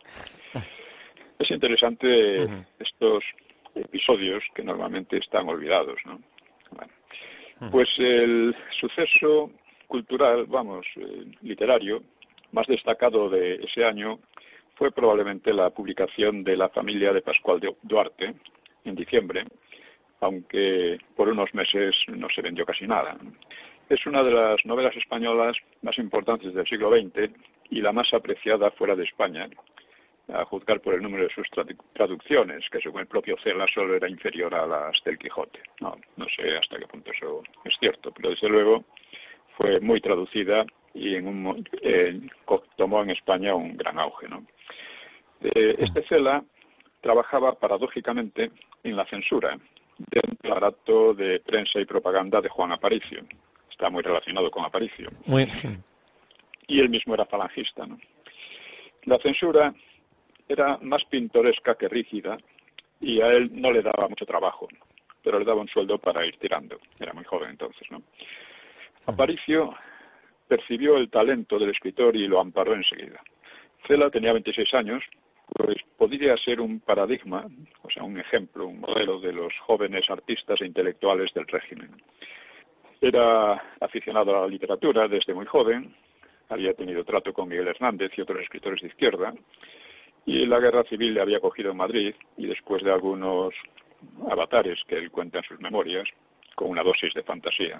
Es interesante estos episodios que normalmente están olvidados, ¿no? Bueno, pues el suceso cultural, literario, más destacado de ese año fue probablemente la publicación de La familia de Pascual de Duarte en diciembre, aunque por unos meses no se vendió casi nada. Es una de las novelas españolas más importantes del siglo XX y la más apreciada fuera de España, a juzgar por el número de sus traducciones, que según el propio Cela solo era inferior a las del Quijote. No sé hasta qué punto eso es cierto, pero desde luego fue muy traducida y tomó en España un gran auge, ¿no? Este Cela trabajaba paradójicamente en la censura del aparato de prensa y propaganda de Juan Aparicio. Está muy relacionado con Aparicio. Muy bien. Y él mismo era falangista, ¿no? La censura era más pintoresca que rígida y a él no le daba mucho trabajo, pero le daba un sueldo para ir tirando. Era muy joven entonces, ¿no? Aparicio percibió el talento del escritor y lo amparó enseguida. Cela tenía 26 años, pues podría ser un paradigma, o sea, un ejemplo, un modelo de los jóvenes artistas e intelectuales del régimen. Era aficionado a la literatura desde muy joven, había tenido trato con Miguel Hernández y otros escritores de izquierda, y la guerra civil le había cogido en Madrid, y después de algunos avatares que él cuenta en sus memorias, con una dosis de fantasía.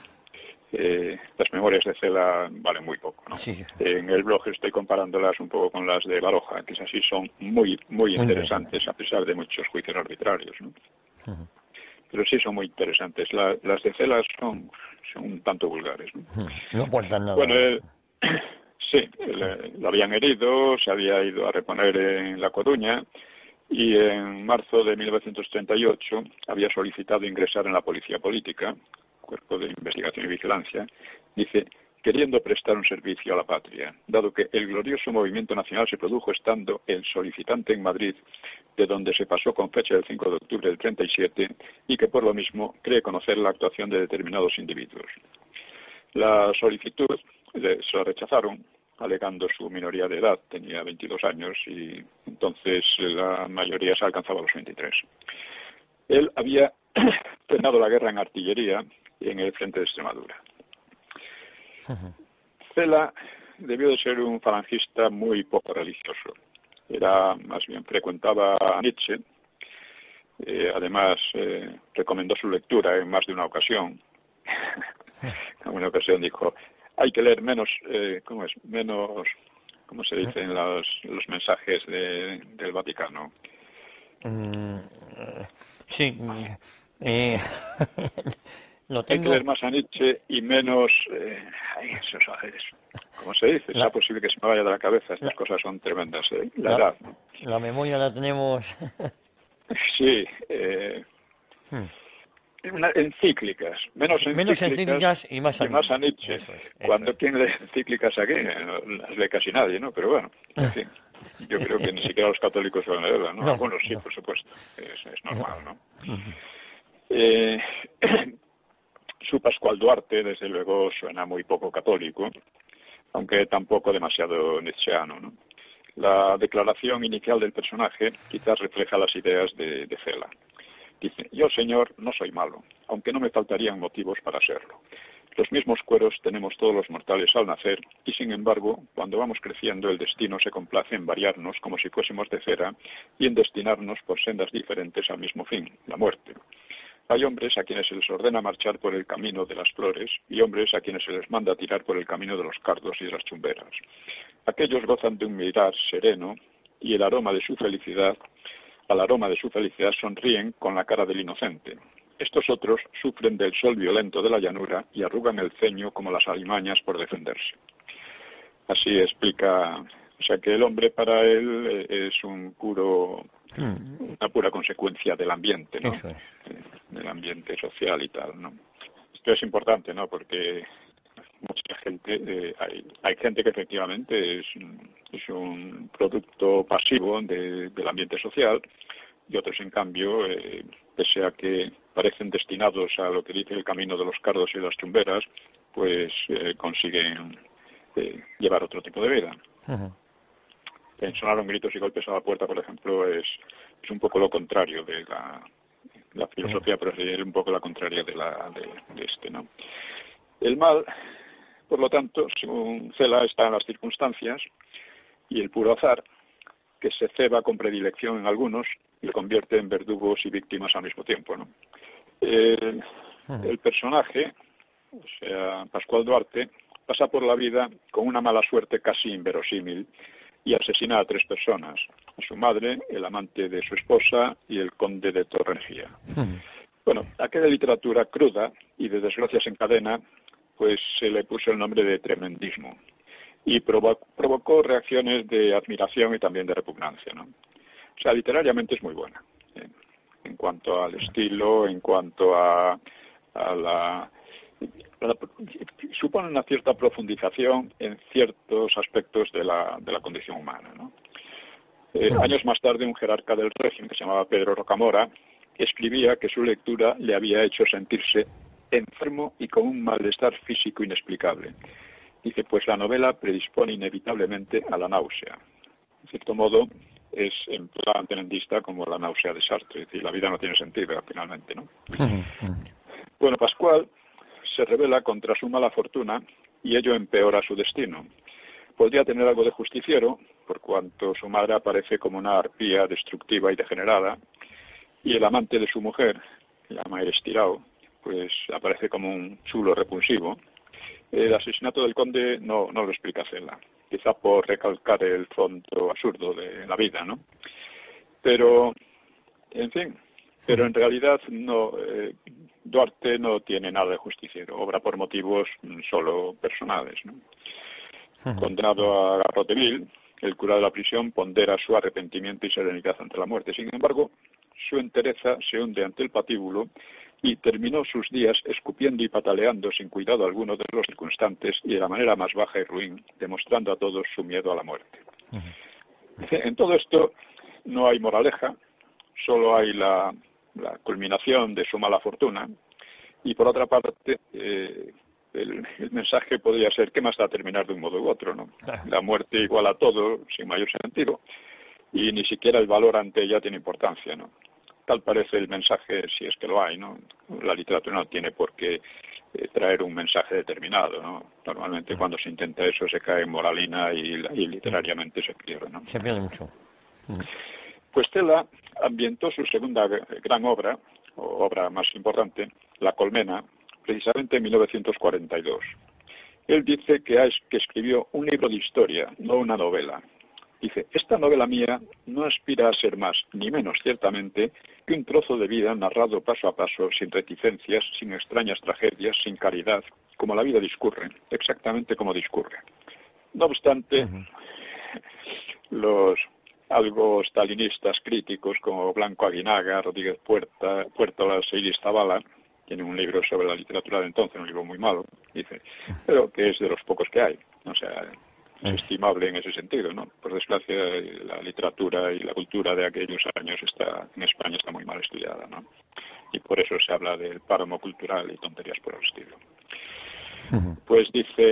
Las memorias de Cela valen muy poco, ¿no? Sí. En el blog estoy comparándolas un poco con las de Baroja, que es así, son muy interesantes, a pesar de muchos juicios arbitrarios, ¿no? Uh-huh. Pero sí son muy interesantes. Las de Cela son un tanto vulgares, ¿no? No cuentan nada. Bueno, sí, lo habían herido, se había ido a reponer en La Coruña, y en marzo de 1938 había solicitado ingresar en la Policía Política, Cuerpo de Investigación y Vigilancia, dice, queriendo prestar un servicio a la patria, dado que el glorioso movimiento nacional se produjo estando el solicitante en Madrid, de donde se pasó con fecha del 5 de octubre del 37, y que por lo mismo cree conocer la actuación de determinados individuos. La solicitud se la rechazaron, alegando su minoría de edad, tenía 22 años y entonces la mayoría se alcanzaba a los 23. Él había terminado la guerra en artillería en el frente de Extremadura. Cela debió de ser un falangista muy poco religioso. Más bien frecuentaba a Nietzsche. Además, recomendó su lectura en más de una ocasión. En una ocasión dijo, hay que leer menos, ¿cómo se dice en los mensajes del Vaticano? Sí, lo tengo. Hay que leer más a Nietzsche y menos, ¿cómo se dice? Es posible que se me vaya de la cabeza, estas cosas son tremendas, la edad, ¿no? La memoria la tenemos. Sí, encíclicas, menos encíclicas y más a Nietzsche. Cuando ¿quién lee encíclicas aquí? No las lee casi nadie, ¿no? Pero bueno, en fin, yo creo que ni siquiera los católicos suelen leerla, ¿no? Algunos sí, por supuesto, es normal, ¿no? Su Pascual Duarte, desde luego, suena muy poco católico, aunque tampoco demasiado nietzscheano, ¿no? La declaración inicial del personaje quizás refleja las ideas de Cela. Dice, yo, señor, no soy malo, aunque no me faltarían motivos para serlo. Los mismos cueros tenemos todos los mortales al nacer, y sin embargo, cuando vamos creciendo, el destino se complace en variarnos como si fuésemos de cera y en destinarnos por sendas diferentes al mismo fin, la muerte. Hay hombres a quienes se les ordena marchar por el camino de las flores y hombres a quienes se les manda tirar por el camino de los cardos y de las chumberas. Aquellos gozan de un mirar sereno y al aroma de su felicidad sonríen con la cara del inocente. Estos otros sufren del sol violento de la llanura y arrugan el ceño como las alimañas por defenderse. Así explica, o sea que el hombre para él es una pura consecuencia del ambiente, ¿no? Del ambiente social y tal, ¿no? Esto es importante, ¿no? Porque mucha gente, hay gente que efectivamente es un producto pasivo del ambiente social y otros, en cambio, pese a que parecen destinados a lo que dice el camino de los cardos y las chumberas, pues consiguen llevar otro tipo de vida. Sonaron gritos y golpes a la puerta, por ejemplo, es un poco lo contrario de la filosofía, pero es un poco la contraria de este, ¿no? El mal, por lo tanto, según Cela, está en las circunstancias y el puro azar, que se ceba con predilección en algunos y convierte en verdugos y víctimas al mismo tiempo, ¿no? El personaje, o sea, Pascual Duarte, pasa por la vida con una mala suerte casi inverosímil y asesina a 3 personas, a su madre, el amante de su esposa y el conde de Torrengía. Bueno, aquella literatura cruda y de desgracias en cadena, pues se le puso el nombre de tremendismo y provocó reacciones de admiración y también de repugnancia, ¿no? O sea, literariamente es muy buena, en cuanto al estilo, en cuanto a supone una cierta profundización en ciertos aspectos de la condición humana, ¿no? Años más tarde, un jerarca del régimen que se llamaba Pedro Rocamora escribía que su lectura le había hecho sentirse enfermo y con un malestar físico inexplicable. Dice, pues la novela predispone inevitablemente a la náusea. En cierto modo, es en plan tremendista como la náusea de Sartre, es decir, la vida no tiene sentido finalmente, ¿no? Bueno, Pascual se rebela contra su mala fortuna y ello empeora su destino. Podría tener algo de justiciero, por cuanto su madre aparece como una arpía destructiva y degenerada, y el amante de su mujer, que se llama Estirao, pues aparece como un chulo repulsivo. El asesinato del conde no lo explica Cela, quizá por recalcar el fondo absurdo de la vida, ¿no? Pero, en fin, en realidad no, Duarte no tiene nada de justiciero, obra por motivos solo personales, ¿no? Condenado a garrote vil, el cura de la prisión pondera su arrepentimiento y serenidad ante la muerte. Sin embargo, su entereza se hunde ante el patíbulo y terminó sus días escupiendo y pataleando sin cuidado alguno de los circunstantes y de la manera más baja y ruin, demostrando a todos su miedo a la muerte. En todo esto no hay moraleja, solo hay la culminación de su mala fortuna y, por otra parte, el mensaje podría ser: ¿qué más da terminar de un modo u otro, no? La muerte igual a todo, sin mayor sentido, y ni siquiera el valor ante ella tiene importancia, ¿no? Tal parece el mensaje, si es que lo hay, ¿no? La literatura no tiene por qué traer un mensaje determinado, ¿no? Normalmente cuando se intenta eso se cae en moralina y literariamente se pierde, ¿no? Se pierde mucho. Pues Cela ambientó su segunda gran obra, o obra más importante, La colmena, precisamente en 1942. Él dice que escribió un libro de historia, no una novela. Dice: esta novela mía no aspira a ser más ni menos, ciertamente, que un trozo de vida narrado paso a paso, sin reticencias, sin extrañas tragedias, sin caridad, como la vida discurre, exactamente como discurre. No obstante, los algo stalinistas críticos como Blanco Aguinaga, Rodríguez Puertolas e Iris Zabala tienen un libro sobre la literatura de entonces, un libro muy malo, dice, pero que es de los pocos que hay. O sea, es estimable en ese sentido, ¿no? Por desgracia, la literatura y la cultura de aquellos años en España está muy mal estudiada, ¿no? Y por eso se habla del páramo cultural y tonterías por el estilo. Pues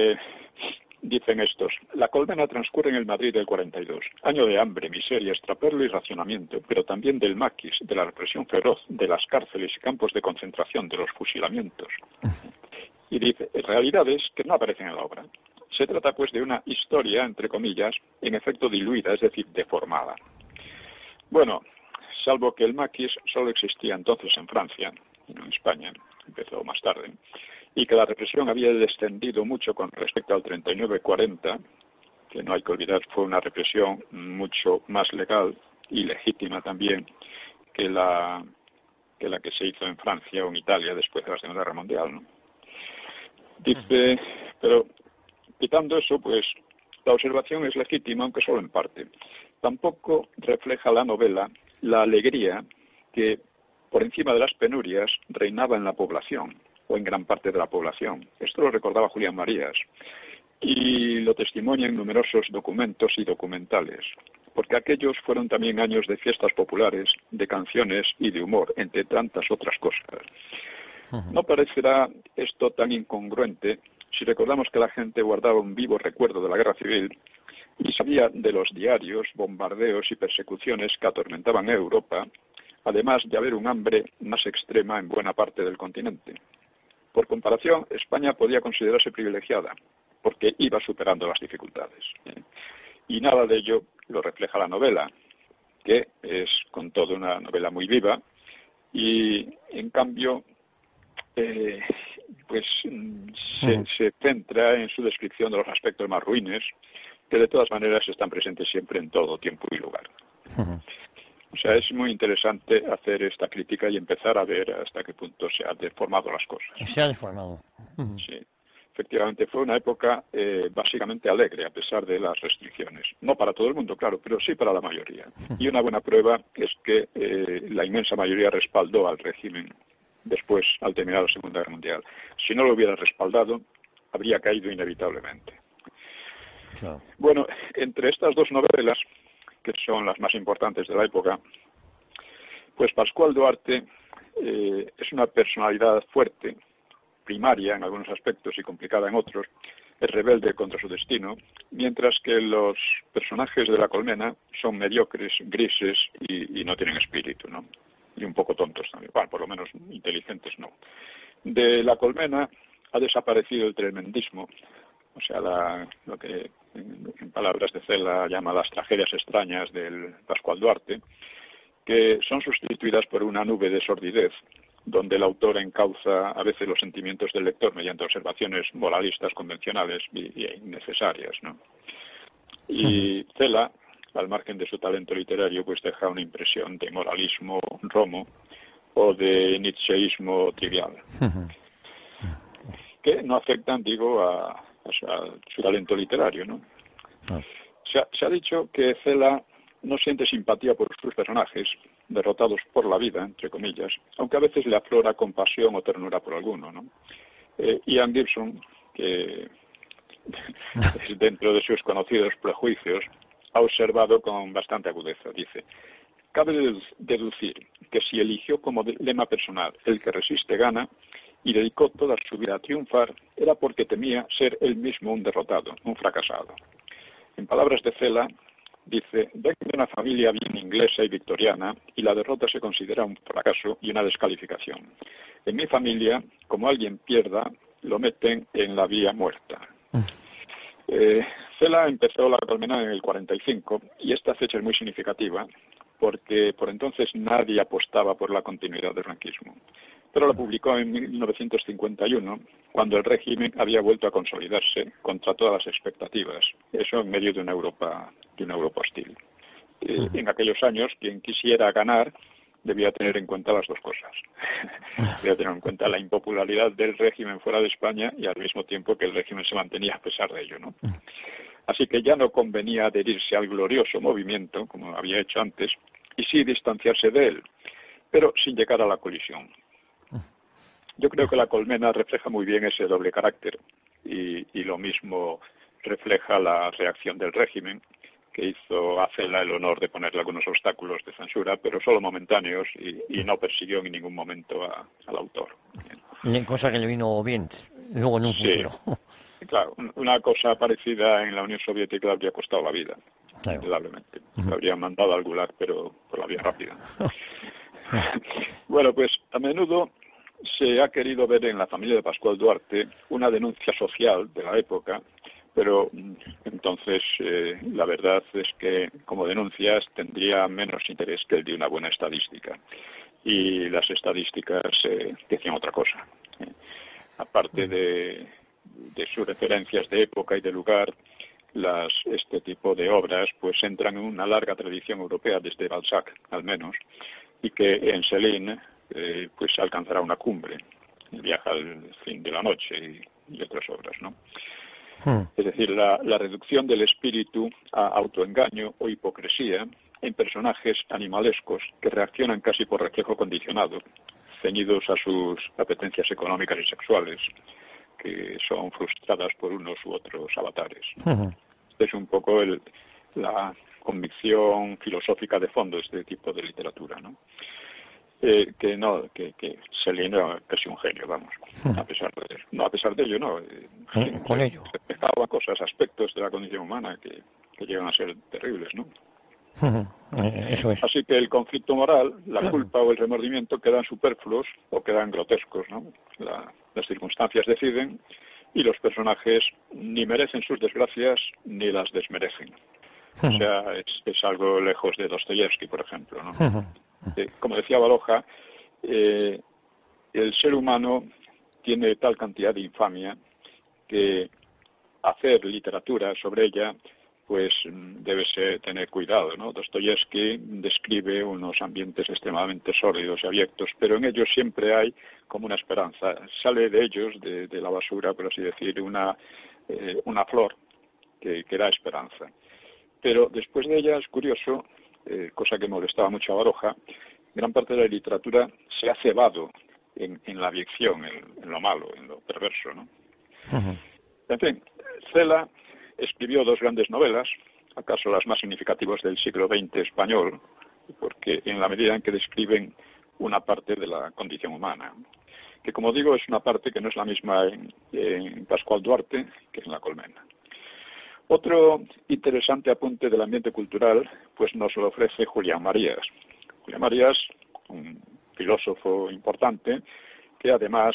dicen estos: la colmena transcurre en el Madrid del 42, año de hambre, miseria, extraperlo y racionamiento, pero también del maquis, de la represión feroz, de las cárceles y campos de concentración, de los fusilamientos. Y dice realidades que no aparecen en la obra. Se trata, pues, de una historia, entre comillas, en efecto diluida, es decir, deformada. Bueno, salvo que el maquis solo existía entonces en Francia, y no en España, empezó más tarde, y que la represión había descendido mucho con respecto al 39-40, que no hay que olvidar fue una represión mucho más legal y legítima también que la que se hizo en Francia o en Italia después de la Segunda Guerra Mundial, ¿no? Dice, pero quitando eso, pues la observación es legítima, aunque solo en parte. Tampoco refleja la novela la alegría que, por encima de las penurias, reinaba en la población, o en gran parte de la población. Esto lo recordaba Julián Marías, y lo testimonian numerosos documentos y documentales, porque aquellos fueron también años de fiestas populares, de canciones y de humor, entre tantas otras cosas. No parecerá esto tan incongruente si recordamos que la gente guardaba un vivo recuerdo de la guerra civil y sabía de los diarios, bombardeos y persecuciones que atormentaban a Europa, además de haber un hambre más extrema en buena parte del continente. Por comparación, España podía considerarse privilegiada, porque iba superando las dificultades. Y nada de ello lo refleja la novela, que es con todo una novela muy viva, y en cambio se centra en su descripción de los aspectos más ruines, que de todas maneras están presentes siempre en todo tiempo y lugar. O sea, es muy interesante hacer esta crítica y empezar a ver hasta qué punto se han deformado las cosas. Se ha deformado. Sí, efectivamente fue una época básicamente alegre a pesar de las restricciones. No para todo el mundo, claro, pero sí para la mayoría. Y una buena prueba es que la inmensa mayoría respaldó al régimen después, al terminar la Segunda Guerra Mundial. Si no lo hubiera respaldado, habría caído inevitablemente. Claro. Bueno, entre estas dos novelas, que son las más importantes de la época, pues Pascual Duarte es una personalidad fuerte, primaria en algunos aspectos y complicada en otros, es rebelde contra su destino, mientras que los personajes de La colmena son mediocres, grises y no tienen espíritu, ¿no? Y un poco tontos también, bueno, por lo menos inteligentes no. De La colmena ha desaparecido el tremendismo, o sea, lo que en palabras de Cela llama las tragedias extrañas del Pascual Duarte, que son sustituidas por una nube de sordidez, donde el autor encauza a veces los sentimientos del lector mediante observaciones moralistas convencionales y innecesarias, ¿no? Y Cela, al margen de su talento literario, pues deja una impresión de moralismo romo o de nietzscheísmo trivial, que no afectan, digo, a su talento literario, ¿no? Se ha dicho que Cela no siente simpatía por sus personajes, derrotados por la vida, entre comillas, aunque a veces le aflora compasión o ternura por alguno, ¿no? Ian Gibson, que dentro de sus conocidos prejuicios, ha observado con bastante agudeza, dice: cabe deducir que si eligió como lema personal el que resiste gana, y dedicó toda su vida a triunfar, era porque temía ser él mismo un derrotado, un fracasado. En palabras de Cela, dice: vengo de una familia bien inglesa y victoriana y la derrota se considera un fracaso y una descalificación. En mi familia, como alguien pierda, lo meten en la vía muerta. Cela empezó La Colmena en el 45 y esta fecha es muy significativa porque por entonces nadie apostaba por la continuidad del franquismo. Pero la publicó en 1951, cuando el régimen había vuelto a consolidarse contra todas las expectativas. Eso en medio de una Europa hostil. En aquellos años, quien quisiera ganar debía tener en cuenta las dos cosas. Debía tener en cuenta la impopularidad del régimen fuera de España y al mismo tiempo que el régimen se mantenía a pesar de ello, ¿no? Así que ya no convenía adherirse al glorioso movimiento, como había hecho antes, y sí distanciarse de él, pero sin llegar a la colisión. Yo creo que La Colmena refleja muy bien ese doble carácter y lo mismo refleja la reacción del régimen, que hizo a Cela el honor de ponerle algunos obstáculos de censura, pero solo momentáneos, y no persiguió en ningún momento al autor. Cosa que le vino bien luego en un futuro. Claro, una cosa parecida en la Unión Soviética le habría costado la vida, claro, indudablemente. Le habrían mandado al Gulag, pero por la vía rápida. Bueno, pues a menudo se ha querido ver en la familia de Pascual Duarte una denuncia social de la época, pero entonces la verdad es que como denuncias tendría menos interés que el de una buena estadística. Y las estadísticas decían otra cosa. Aparte de sus referencias de época y de lugar, este tipo de obras pues entran en una larga tradición europea desde Balzac, al menos, y que en Céline pues alcanzará una cumbre, el viaje al fin de la noche y otras obras, ¿no? Es decir, la reducción del espíritu a autoengaño o hipocresía en personajes animalescos que reaccionan casi por reflejo condicionado, ceñidos a sus apetencias económicas y sexuales, que son frustradas por unos u otros avatares. Esta es un poco la convicción filosófica de fondo de este tipo de literatura, ¿no? Que Céline era casi un genio, vamos, a pesar de ello, no. Con ello. Dejaba cosas, aspectos de la condición humana que llegan a ser terribles, ¿no? Eso es. Así que el conflicto moral, la culpa o el remordimiento quedan superfluos o quedan grotescos, ¿no? Las circunstancias deciden y los personajes ni merecen sus desgracias ni las desmerecen. O sea, es algo lejos de Dostoyevsky, por ejemplo, ¿no? Como decía Baroja, el ser humano tiene tal cantidad de infamia que hacer literatura sobre ella pues debe tener cuidado, ¿no? Dostoyevsky describe unos ambientes extremadamente sórdidos y abyectos, pero en ellos siempre hay como una esperanza. Sale de ellos, de la basura, por así decir, una flor que da esperanza. Pero después de ella es curioso, cosa que molestaba mucho a Baroja, gran parte de la literatura se ha cebado en la abyección, en lo malo, en lo perverso, ¿no? En fin, Cela escribió dos grandes novelas, acaso las más significativas del siglo XX español, porque en la medida en que describen una parte de la condición humana, que como digo es una parte que no es la misma en Pascual Duarte que en La Colmena. Otro interesante apunte del ambiente cultural pues nos lo ofrece Julián Marías. Julián Marías, un filósofo importante, que además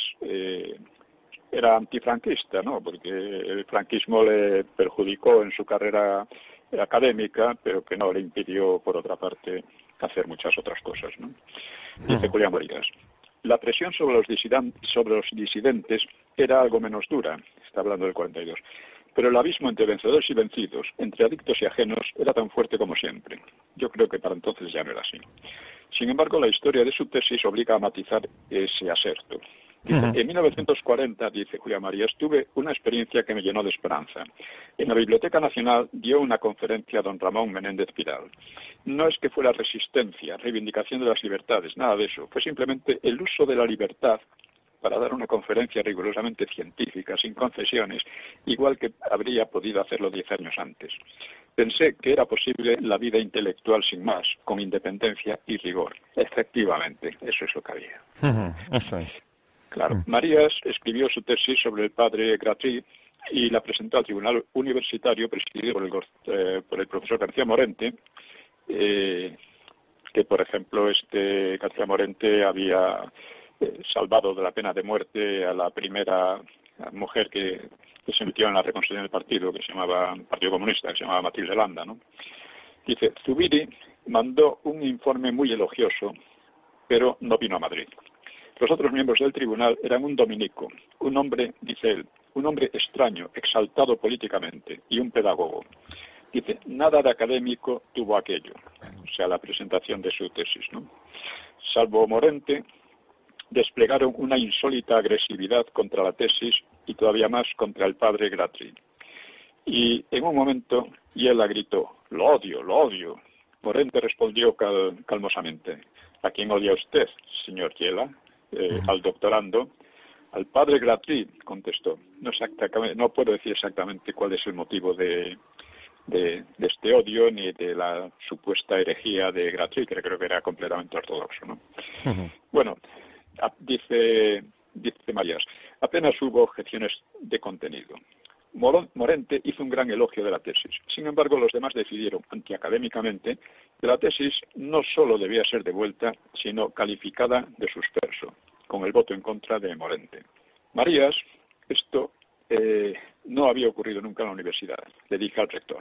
era antifranquista, ¿no? Porque el franquismo le perjudicó en su carrera académica, pero que no le impidió, por otra parte, hacer muchas otras cosas, ¿no? Dice Julián Marías: la presión sobre los disidentes era algo menos dura, está hablando del 42, pero el abismo entre vencedores y vencidos, entre adictos y ajenos, era tan fuerte como siempre. Yo creo que para entonces ya no era así. Sin embargo, la historia de su tesis obliga a matizar ese aserto. Dice, en 1940, dice Julián Marías, tuve una experiencia que me llenó de esperanza. En la Biblioteca Nacional dio una conferencia a don Ramón Menéndez Pidal. No es que fuera resistencia, reivindicación de las libertades, nada de eso. Fue simplemente el uso de la libertad para dar una conferencia rigurosamente científica, sin concesiones, igual que habría podido hacerlo 10 años antes. Pensé que era posible la vida intelectual sin más, con independencia y rigor. Efectivamente, eso es lo que había. Eso es. Claro, Marías escribió su tesis sobre el padre Gratry y la presentó al Tribunal Universitario presidido por el profesor García Morente, que por ejemplo García Morente había salvado de la pena de muerte a la primera mujer que se metió en la reconstrucción del partido, que se llamaba Partido Comunista, que se llamaba Matilde Landa, ¿no? Dice, Zubiri mandó un informe muy elogioso, pero no vino a Madrid. Los otros miembros del tribunal eran un dominico, un hombre, dice él, un hombre extraño, exaltado políticamente y un pedagogo. Dice, nada de académico tuvo aquello, o sea, la presentación de su tesis, ¿no? Salvo Morente, desplegaron una insólita agresividad contra la tesis y todavía más contra el padre Gratry. Y en un momento, y él la gritó, lo odio, lo odio. Morente respondió calmosamente, ¿a quién odia usted, señor Yela? Al doctorando. Al padre Gratry, contestó. No puedo decir exactamente cuál es el motivo de este odio ni de la supuesta herejía de Gratry, que creo que era completamente ortodoxo, ¿no? Uh-huh. Bueno, dice Marías, apenas hubo objeciones de contenido. Morente hizo un gran elogio de la tesis. Sin embargo, los demás decidieron, antiacadémicamente, que la tesis no solo debía ser devuelta, sino calificada de suspenso, con el voto en contra de Morente. Marías, esto no había ocurrido nunca en la universidad, le dije al rector.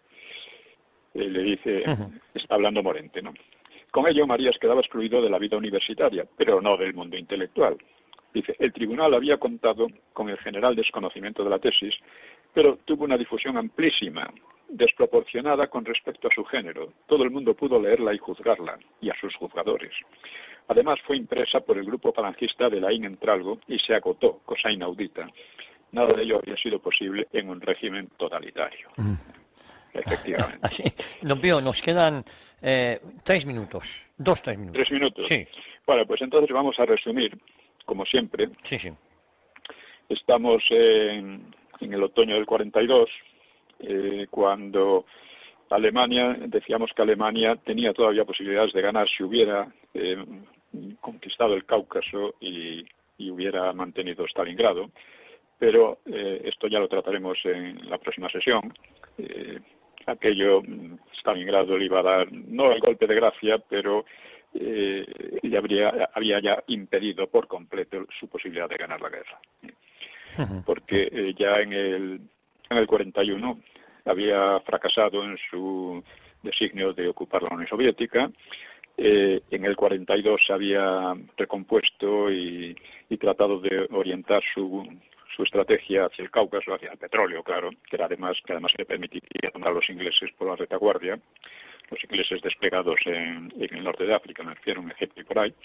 Le dice, está hablando Morente, ¿no? Con ello, Marías quedaba excluido de la vida universitaria, pero no del mundo intelectual. Dice, el tribunal había contado con el general desconocimiento de la tesis, pero tuvo una difusión amplísima, desproporcionada con respecto a su género. Todo el mundo pudo leerla y juzgarla, y a sus juzgadores. Además, fue impresa por el grupo falangista de Laín en Tralgo y se agotó, cosa inaudita. Nada de ello había sido posible en un régimen totalitario. Efectivamente. Así, don Pío, nos quedan 3 minutos. 3 minutos. 3 minutos. Sí. Bueno, pues entonces vamos a resumir, como siempre. Sí, sí. Estamos en el otoño del 42, cuando Alemania, decíamos que Alemania tenía todavía posibilidades de ganar si hubiera conquistado el Cáucaso y hubiera mantenido Stalingrado, pero esto ya lo trataremos en la próxima sesión. Stalingrado le iba a dar, no el golpe de gracia, pero había ya impedido por completo su posibilidad de ganar la guerra. Porque ya en el 41 había fracasado en su designio de ocupar la Unión Soviética. En el 42 se había recompuesto y tratado de orientar su estrategia hacia el Cáucaso, hacia el petróleo, claro, que además le permitiría tomar a los ingleses por la retaguardia, los ingleses desplegados en el norte de África, me refiero a un Egipto y por ahí.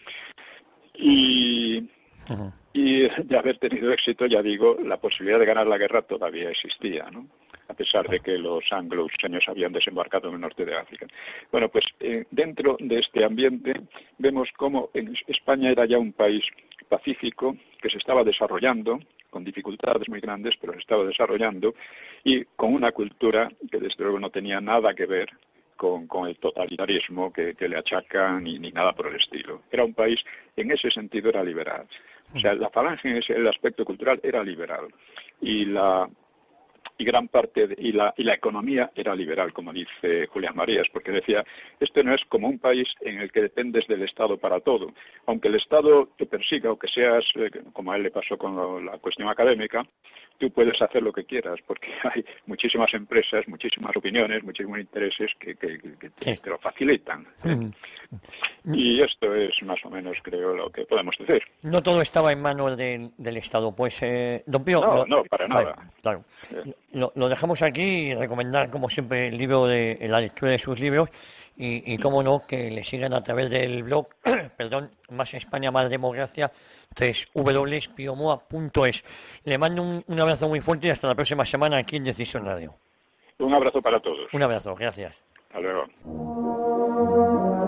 Y de haber tenido éxito, ya digo, la posibilidad de ganar la guerra todavía existía, ¿no? A pesar de que los anglo-useños habían desembarcado en el norte de África. Bueno, pues dentro de este ambiente vemos cómo en España era ya un país pacífico que se estaba desarrollando, con dificultades muy grandes, pero se estaba desarrollando, y con una cultura que desde luego no tenía nada que ver con el totalitarismo que le achacan ni nada por el estilo. Era un país, en ese sentido, era liberal. O sea, la Falange en el aspecto cultural era liberal. Y gran parte y la economía era liberal, como dice Julián Marías, porque decía, esto no es como un país en el que dependes del Estado para todo. Aunque el Estado te persiga o que seas, como a él le pasó con la cuestión académica, tú puedes hacer lo que quieras, porque hay muchísimas empresas, muchísimas opiniones, muchísimos intereses que te lo facilitan. Y esto es más o menos, creo, lo que podemos decir. No todo estaba en manos del Estado. Pues, don Pío... No, para nada. Claro. Lo dejamos aquí y recomendar, como siempre, el libro la lectura de sus libros y cómo no, que le sigan a través del blog, Más España, Más Democracia, www.piomoa.es. Le mando un abrazo muy fuerte y hasta la próxima semana aquí en Decisión Radio. Un abrazo para todos. Un abrazo, gracias. Hasta luego.